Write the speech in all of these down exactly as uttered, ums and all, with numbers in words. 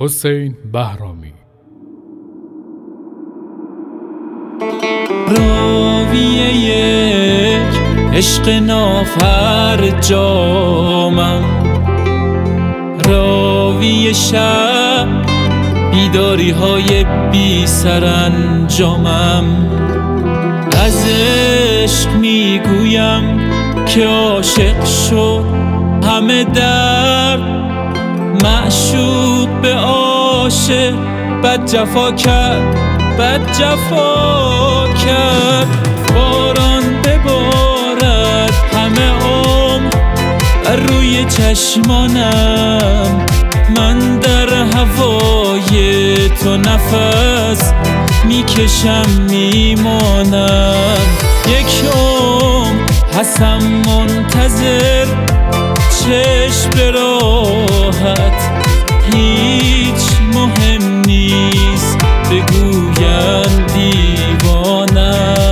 حسین بهرامی. راوی یک عشق نافر جامم، راوی شب بیداری های بی سرانجامم. از عشق میگویم که عاشق شد همه درد، معشوق به عاشق بد جفا کرد، بد جفا کرد. باران ببارد همه عمر بر روی چشمانم، من در هوای تو نفس میکشم میمانم. یک عمر هستم منتظر چشم به راحت، هیچ مهم نیست بگویم دیوانم.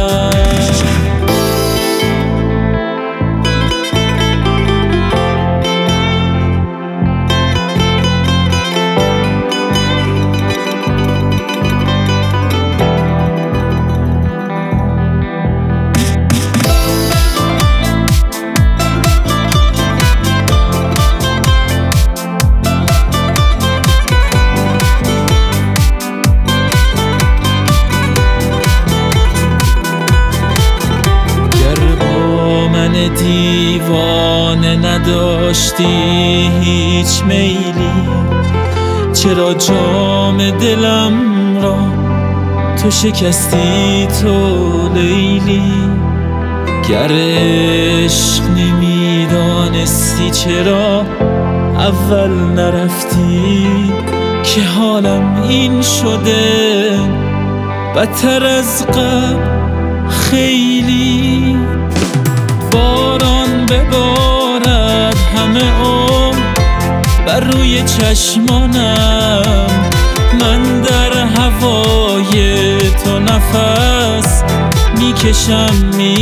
دیوانه نداشتی هیچ میلی، چرا جام دلم را تو شکستی تو لیلی؟ گر عشق نمیدانستی چرا اول نرفتی؟ که حالم این شده بدتر از قبل خیلی. باران ببارد همه عمر بر روی چشمانم، من در هوای تو نفس میکشم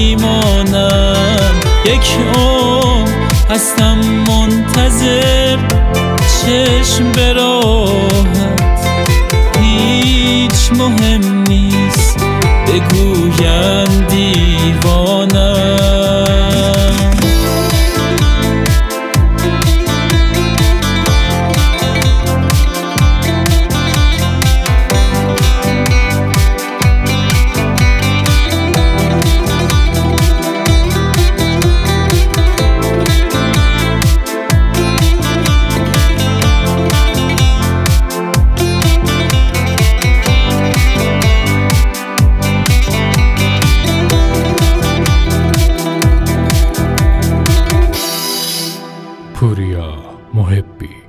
میمانم. یک عمر هستم منتظر چشم به راحت، هیچ مهم نیست بگویم دیوانم. پوریا محبی.